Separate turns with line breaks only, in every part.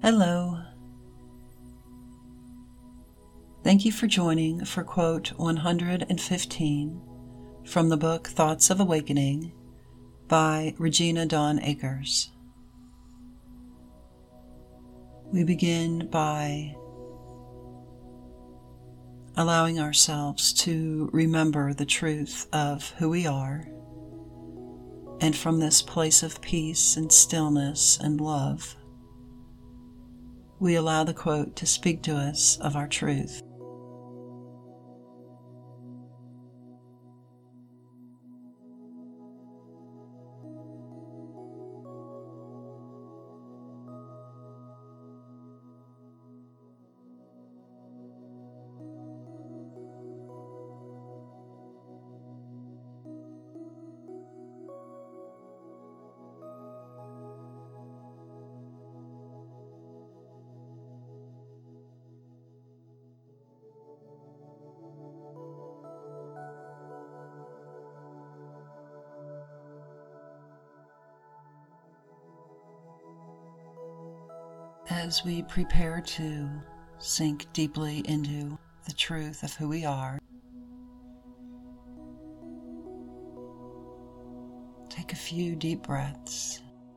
Hello. Thank you for joining for quote 115 from the book Thoughts of Awakening by Regina Dawn Akers. We begin by allowing ourselves to remember the truth of who we are, and from this place of peace and stillness and love, we allow the quote to speak to us of our truth. As we prepare to sink deeply into the truth of who we are, take a few deep breaths.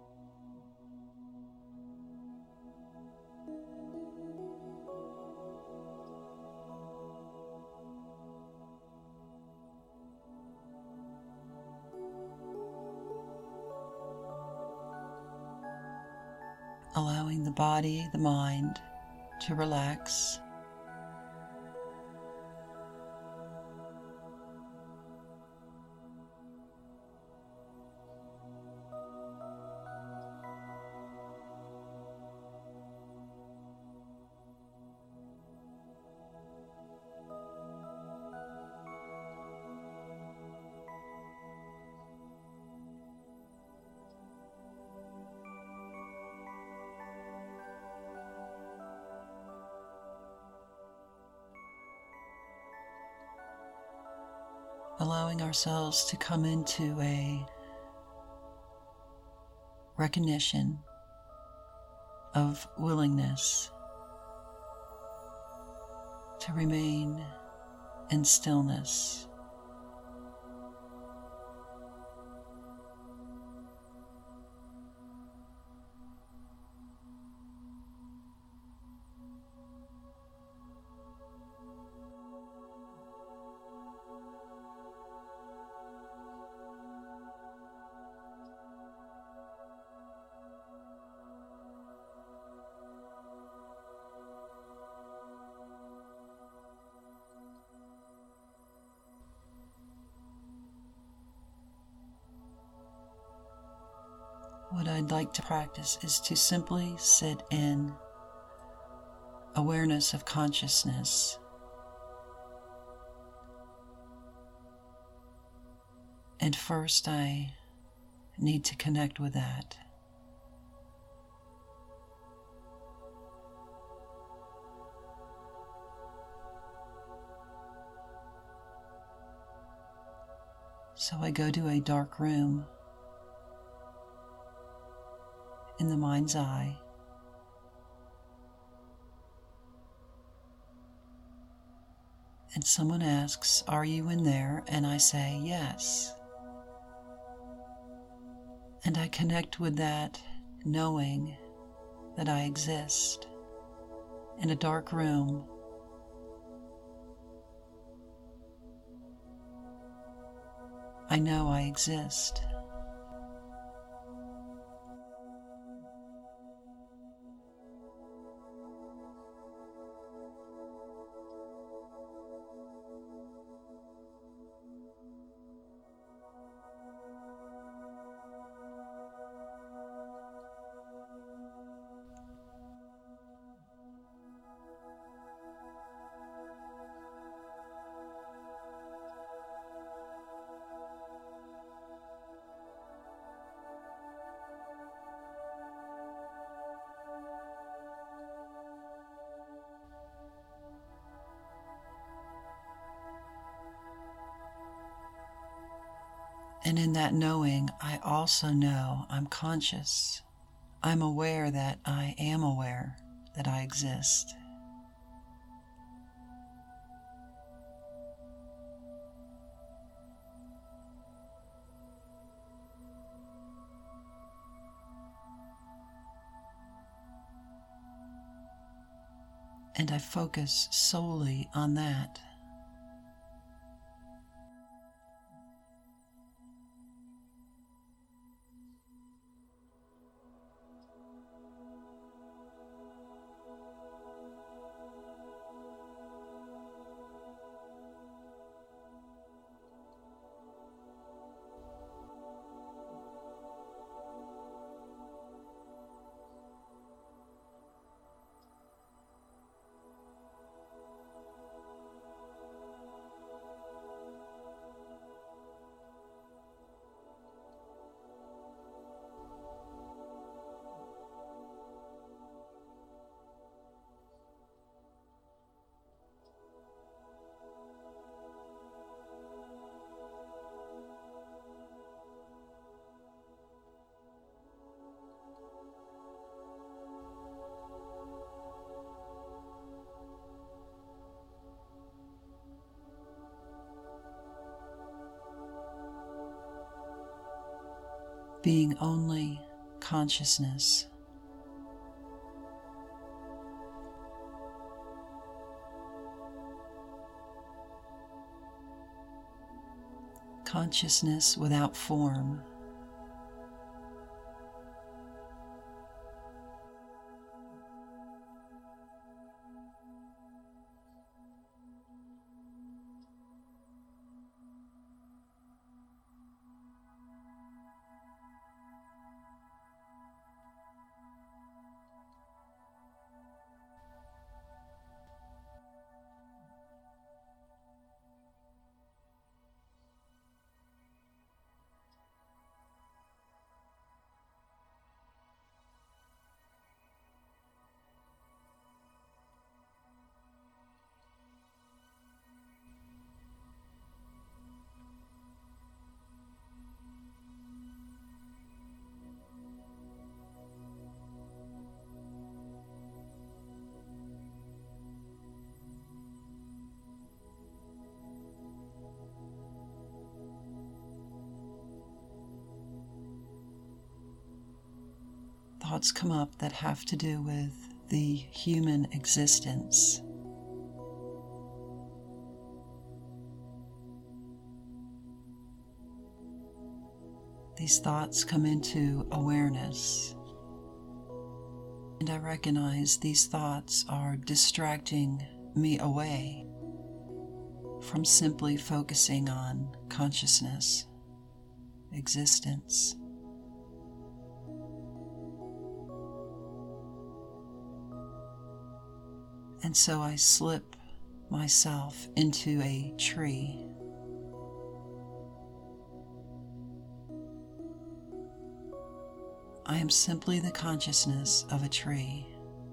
Allowing the body, the mind to relax. Allowing ourselves to come into a recognition of willingness to remain in stillness. What I'd like to practice is to simply sit in awareness of consciousness. And first, I need to connect with that. So I go to a dark room in the mind's eye. And someone asks, "Are you in there?" And I say, "Yes." And I connect with that knowing that I exist in a dark room. I know I exist. And in that knowing, I also know I'm conscious I'm aware that I am aware that I exist. And I focus solely on that. Being only consciousness. Consciousness without form. Thoughts come up that have to do with the human existence. These thoughts come into awareness, and I recognize these thoughts are distracting me away from simply focusing on consciousness, existence. And so I slip myself into a tree. I am simply the consciousness of a tree.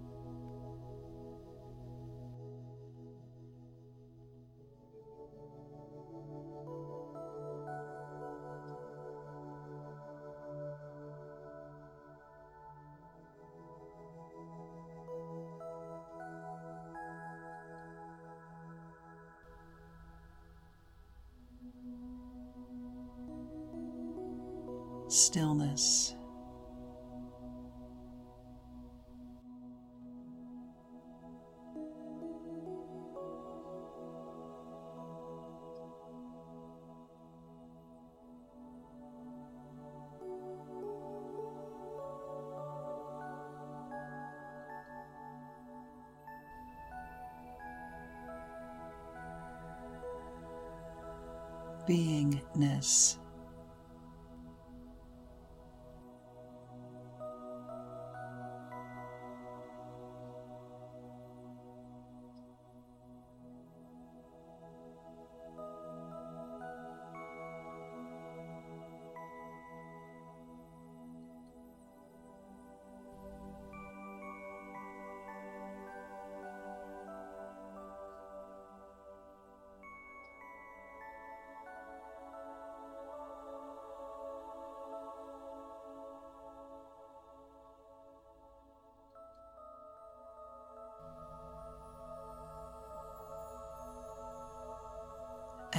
Stillness. Beingness.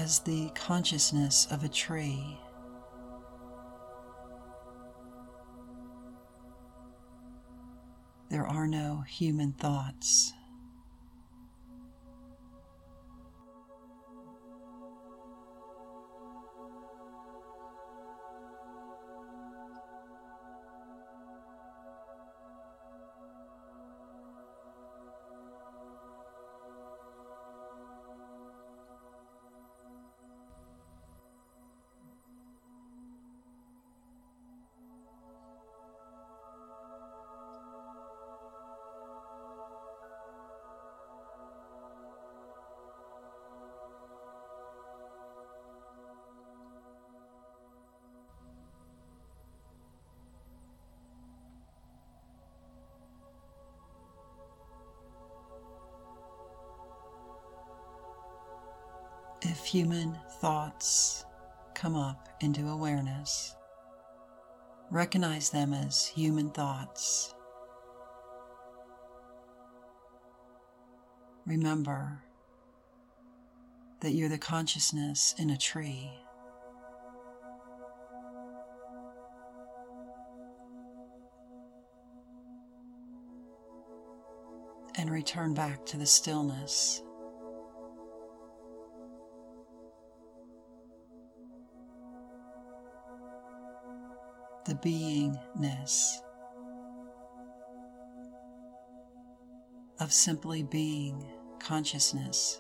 as the consciousness of a tree. There are no human thoughts. If human thoughts come up into awareness, recognize them as human thoughts. Remember that you're the consciousness in a tree. And return back to the stillness. The beingness of simply being consciousness.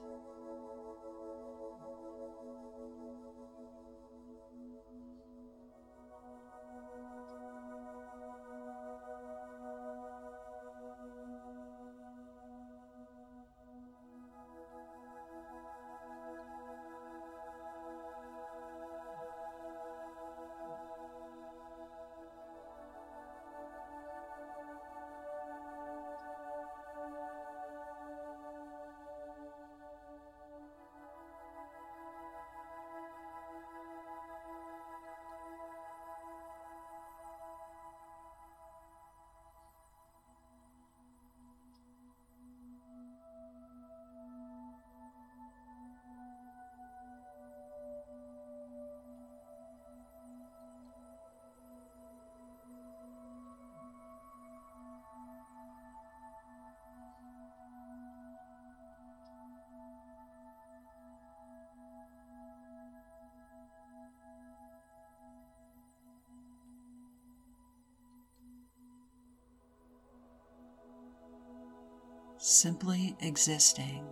Simply existing.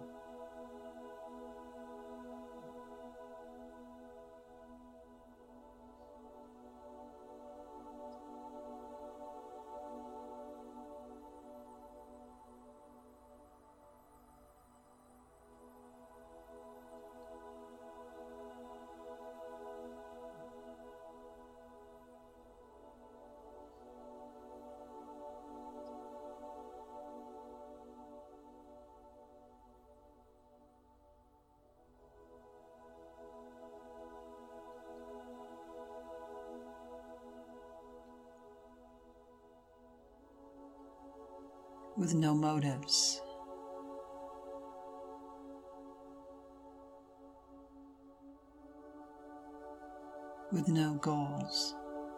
With no motives. With no goals.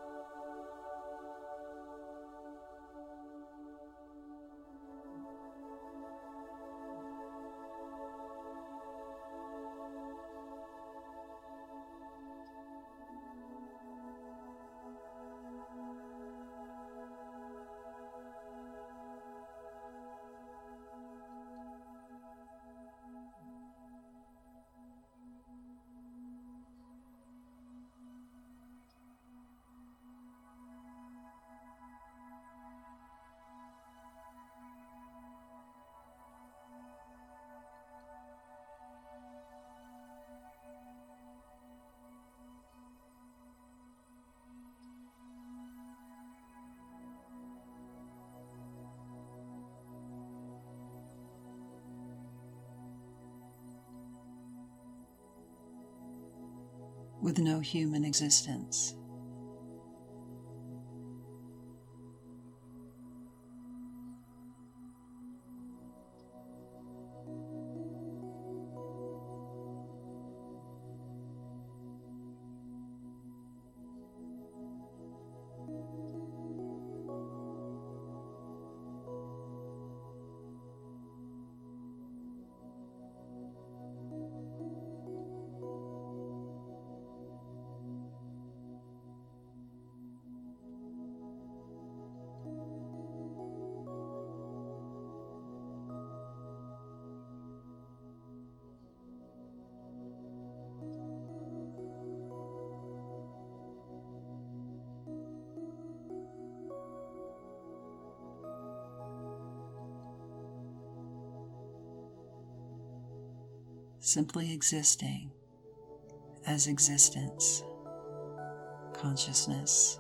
With no human existence. simply existing as existence, consciousness.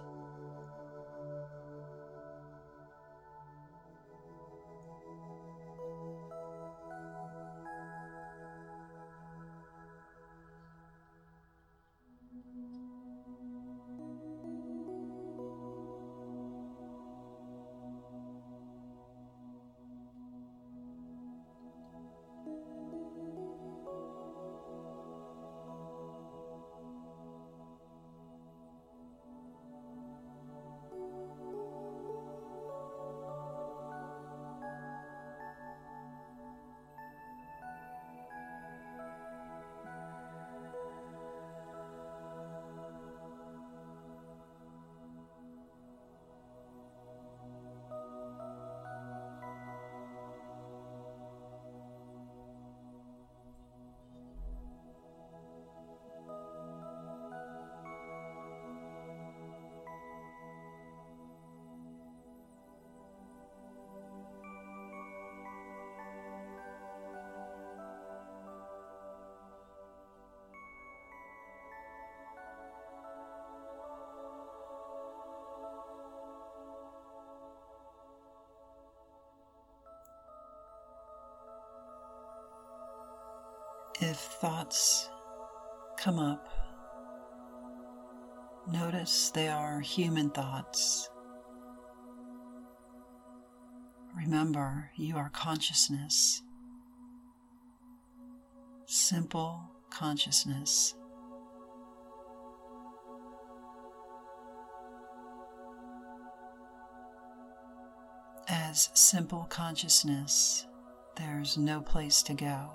If thoughts come up, notice they are human thoughts. Remember, you are consciousness, simple consciousness. As simple consciousness, there's no place to go.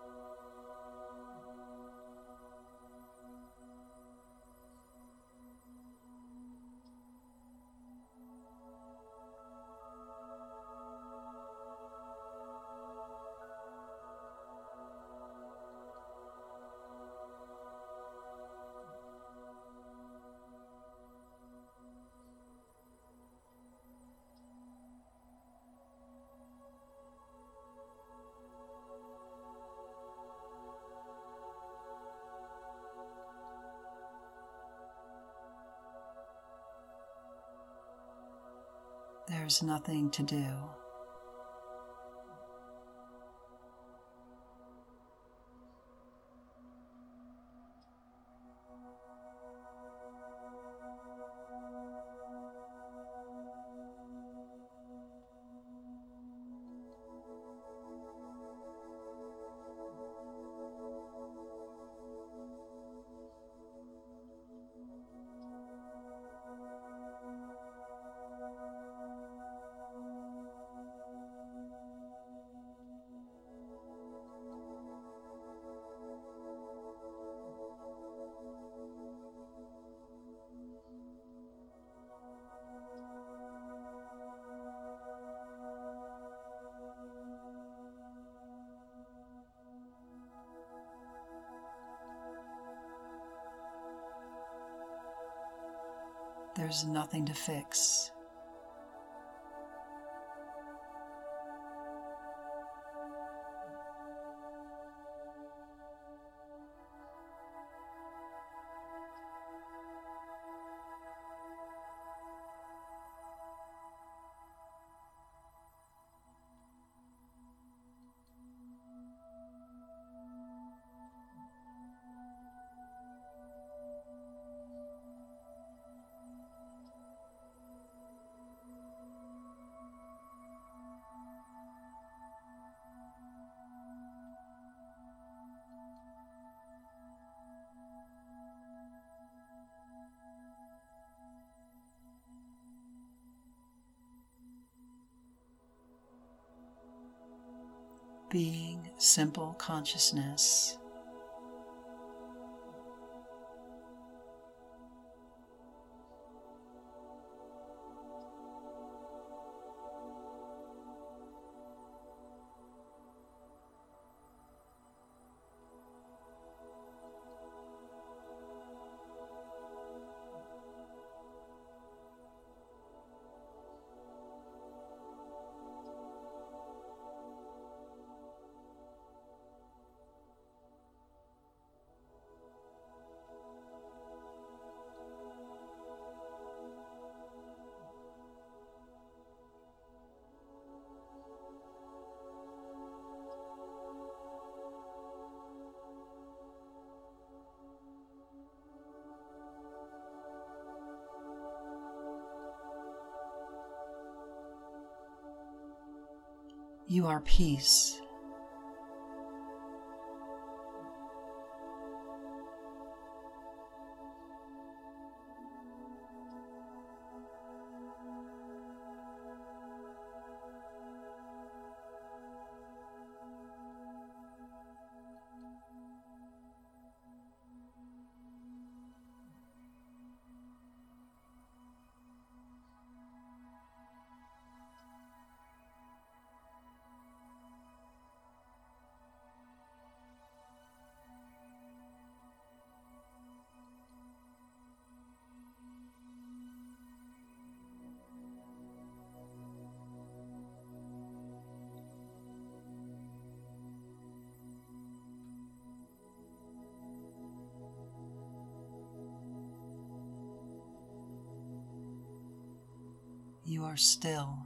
There's nothing to do. There's nothing to fix. Being simple consciousness. You are peace. You are still.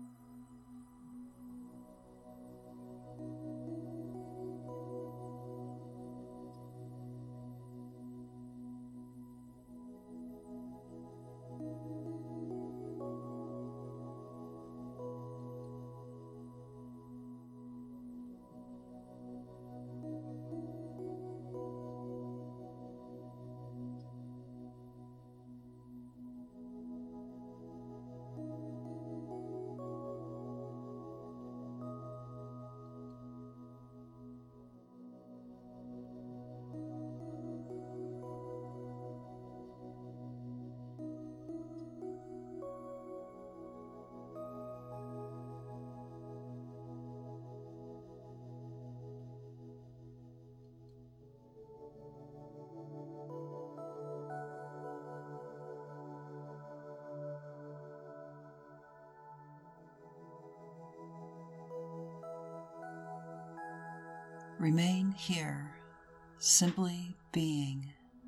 Remain here, simply being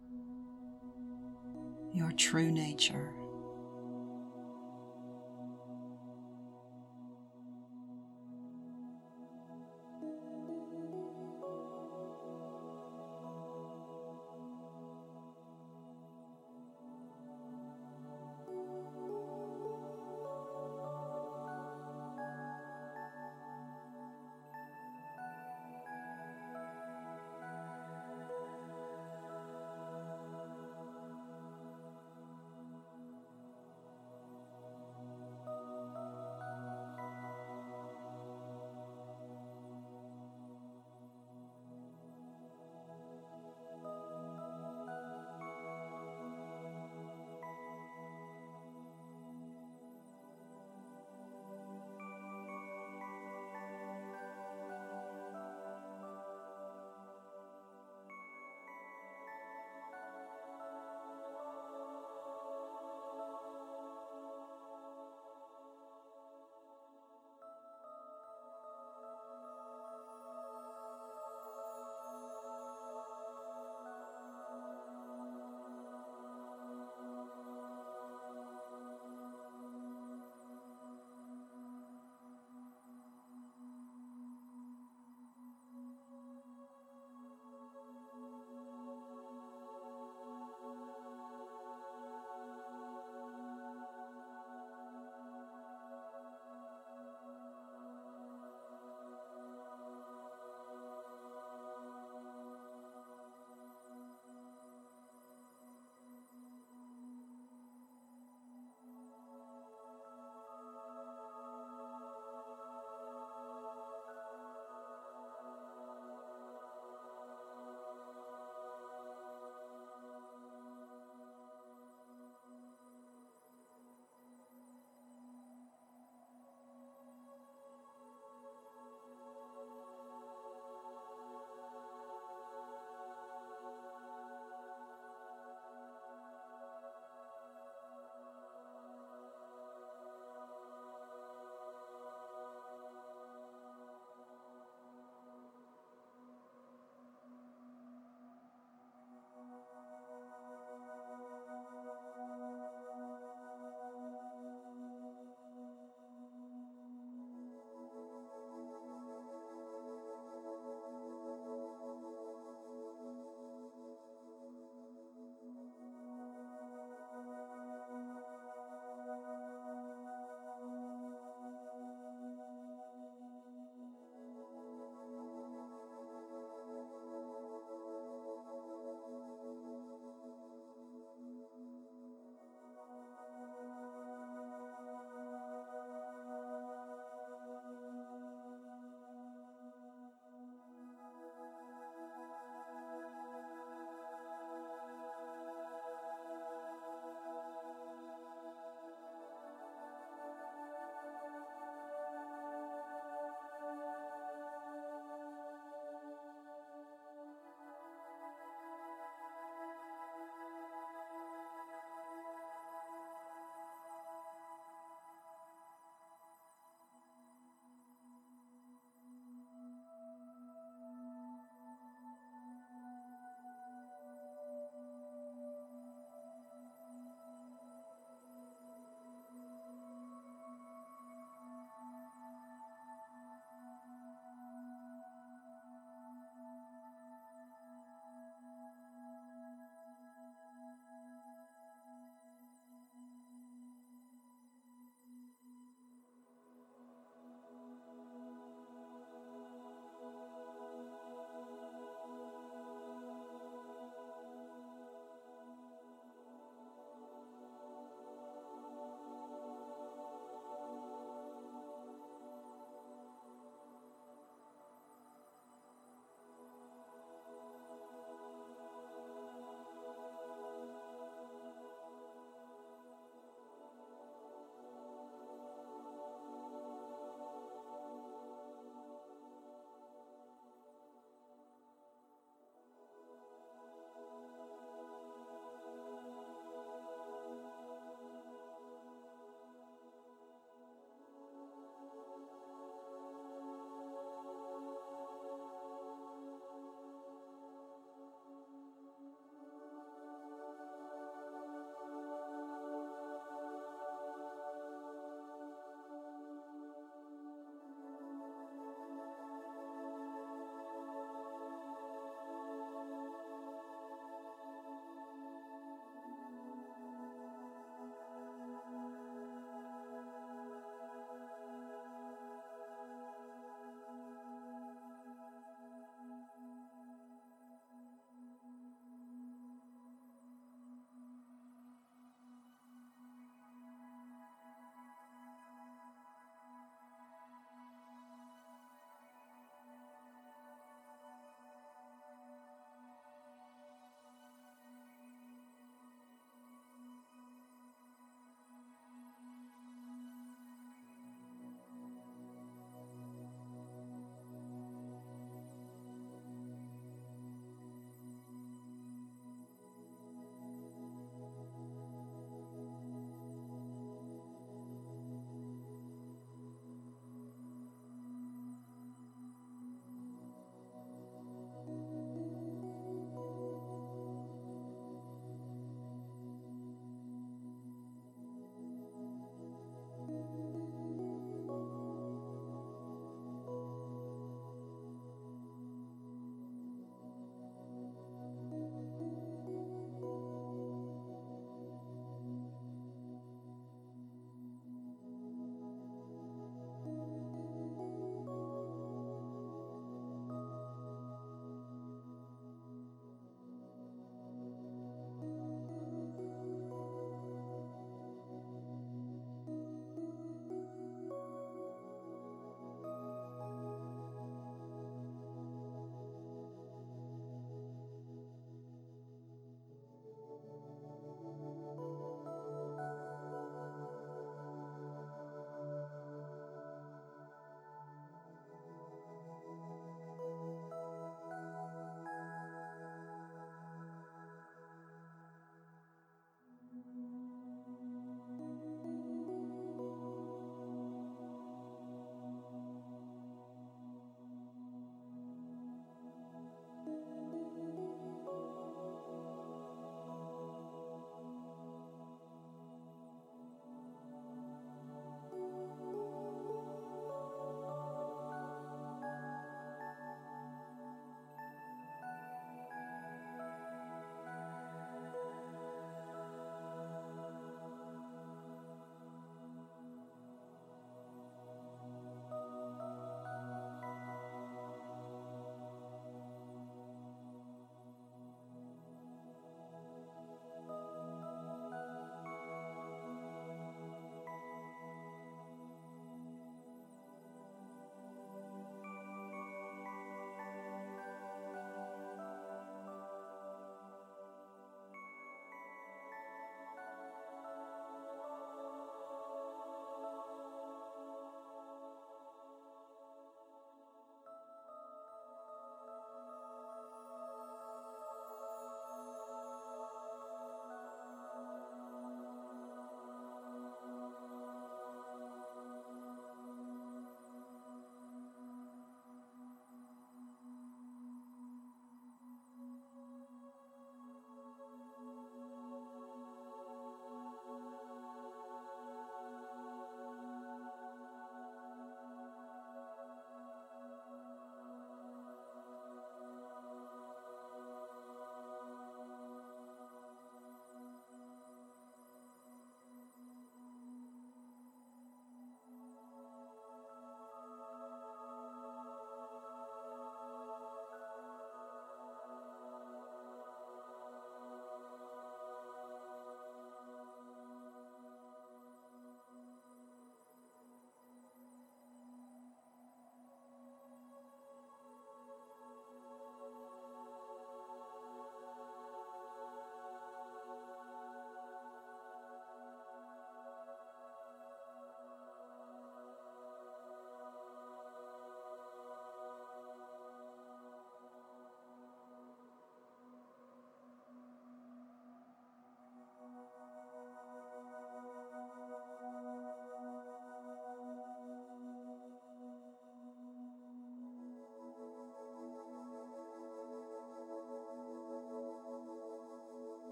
your true nature.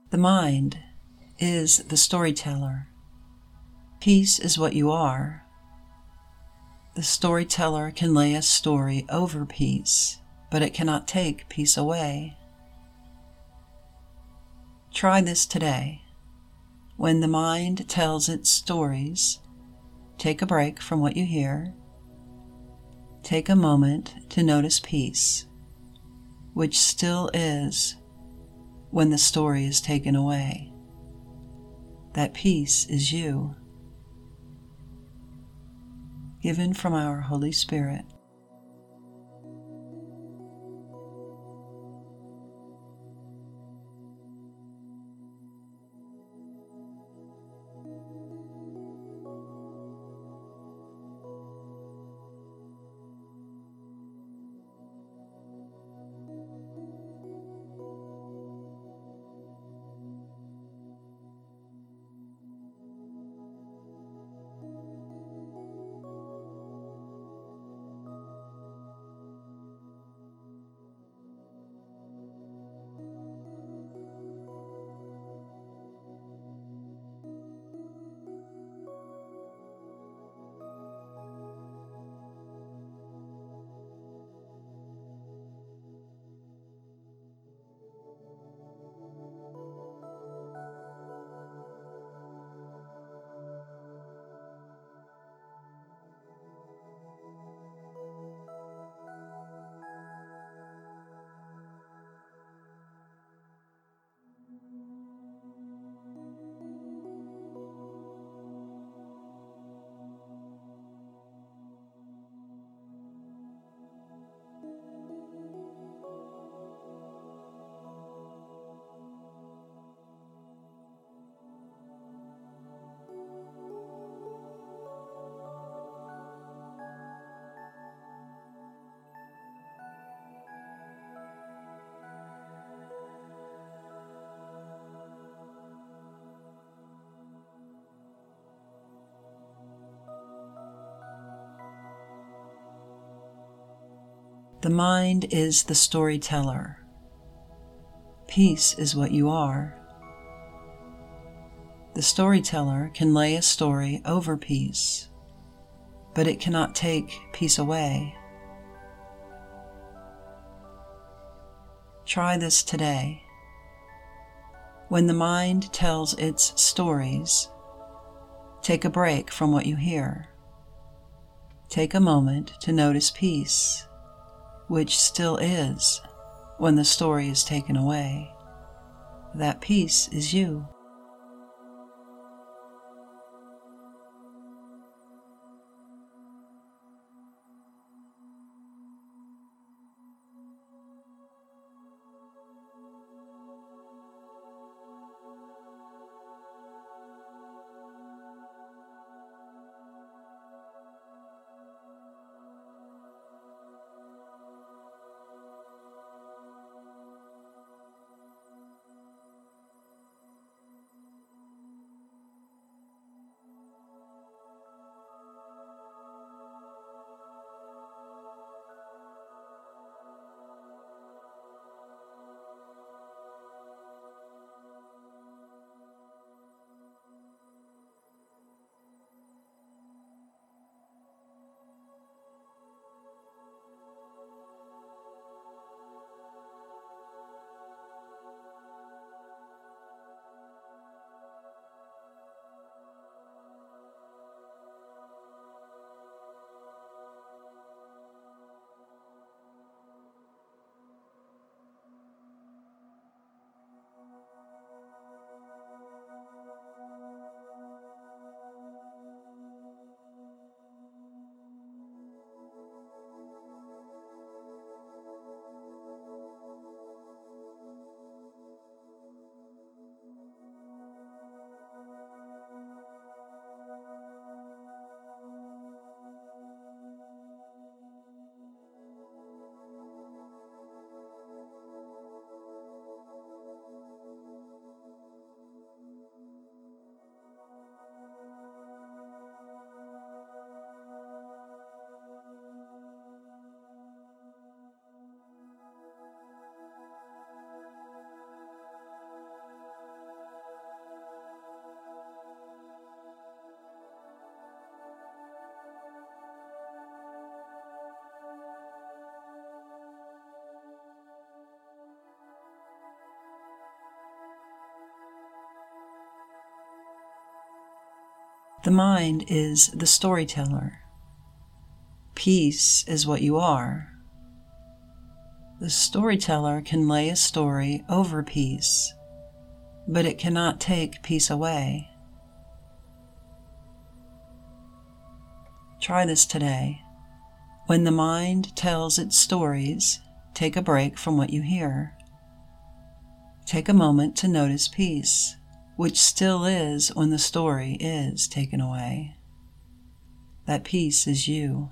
The mind is the storyteller. Peace is what you are. The storyteller can lay a story over peace, but it cannot take peace away. Try this today. When the mind tells its stories, take a break from what you hear. Take a moment to notice peace, which still is when the story is taken away. That peace is you, given from our Holy Spirit. The mind is the storyteller. Peace is what you are. The storyteller can lay a story over peace, but it cannot take peace away. Try this today. When the mind tells its stories, take a break from what you hear. Take a moment to notice peace, which still is when the story is taken away. That peace is you. The mind is the storyteller. Peace is what you are. The storyteller can lay a story over peace, but it cannot take peace away. Try this today. When the mind tells its stories, take a break from what you hear. Take a moment to notice peace, which still is when the story is taken away. That peace is you.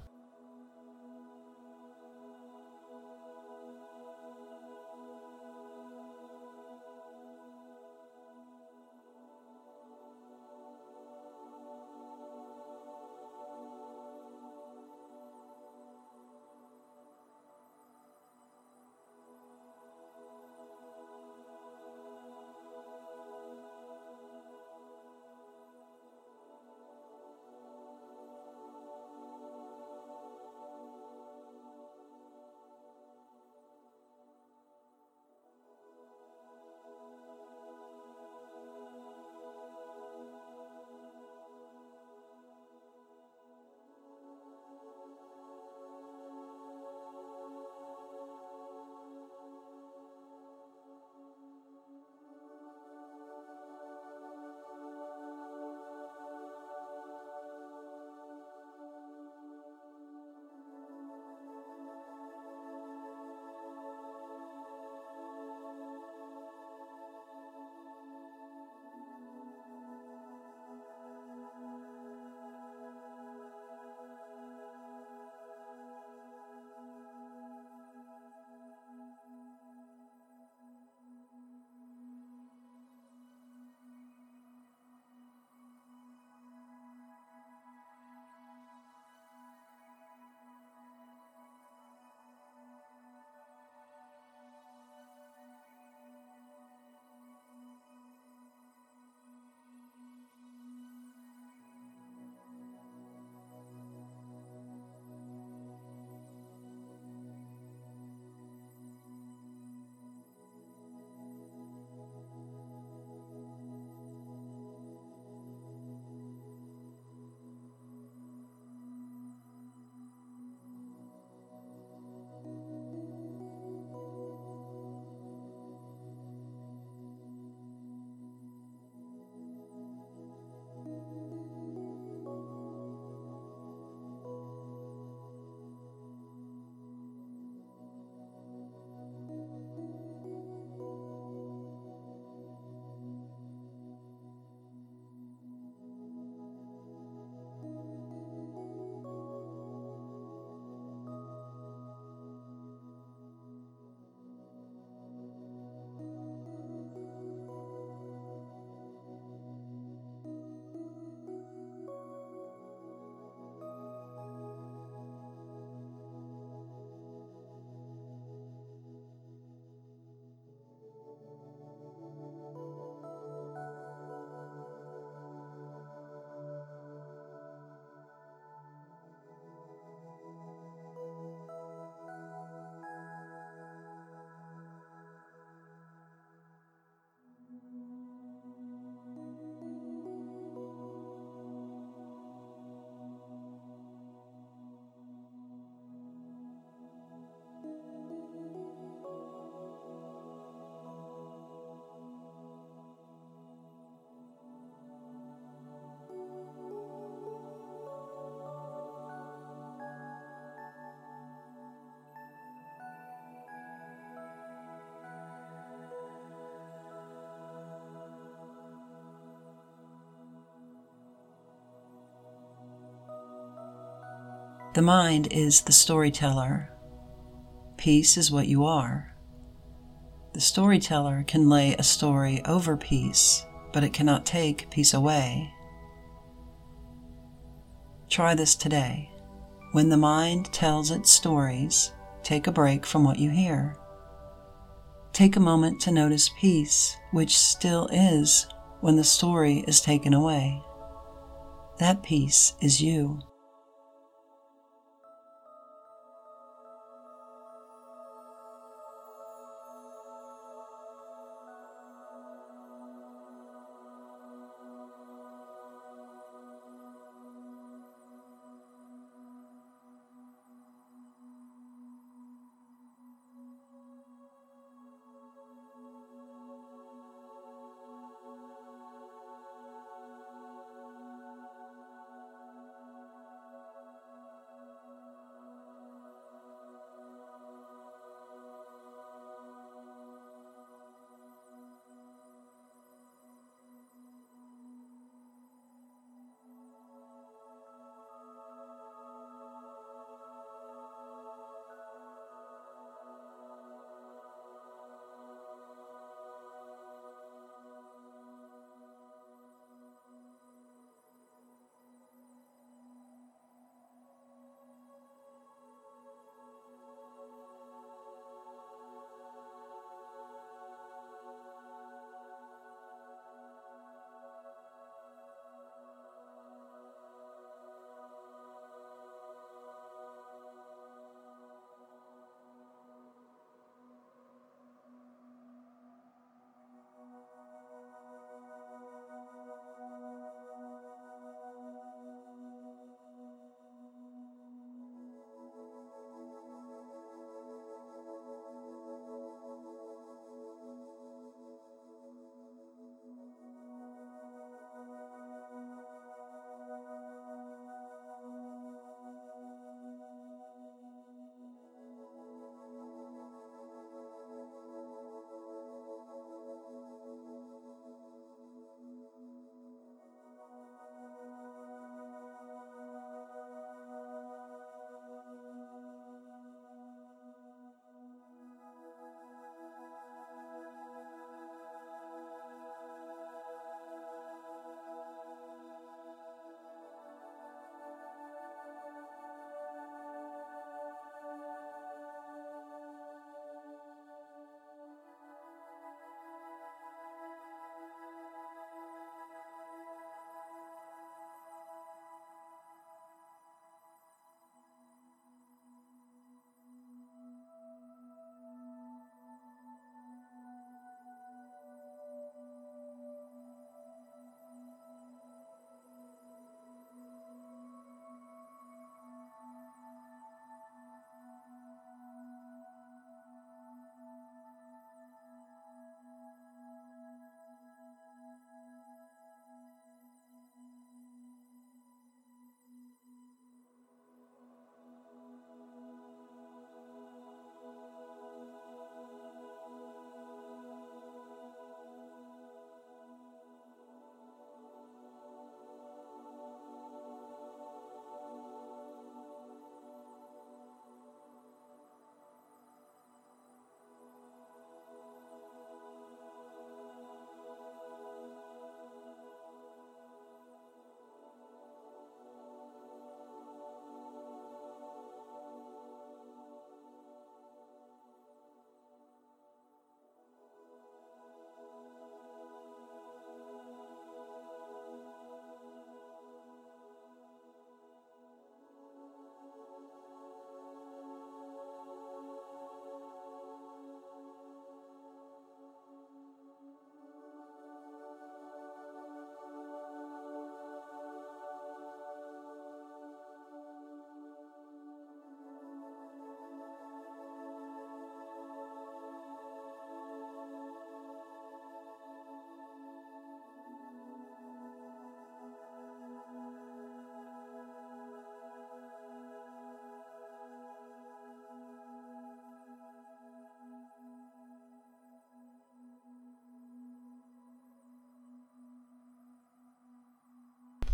The mind is the storyteller. Peace is what you are. The storyteller can lay a story over peace, but it cannot take peace away. Try this today. When the mind tells its stories, take a break from what you hear. Take a moment to notice peace, which still is when the story is taken away. That peace is you.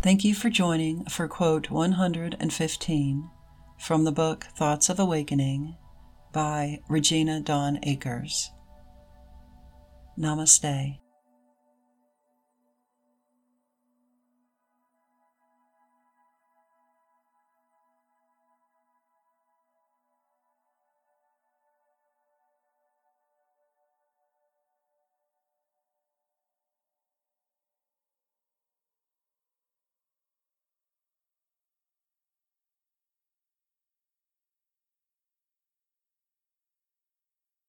Thank you for joining for quote 115 from the book Thoughts of Awakening by Regina Dawn Akers. Namaste.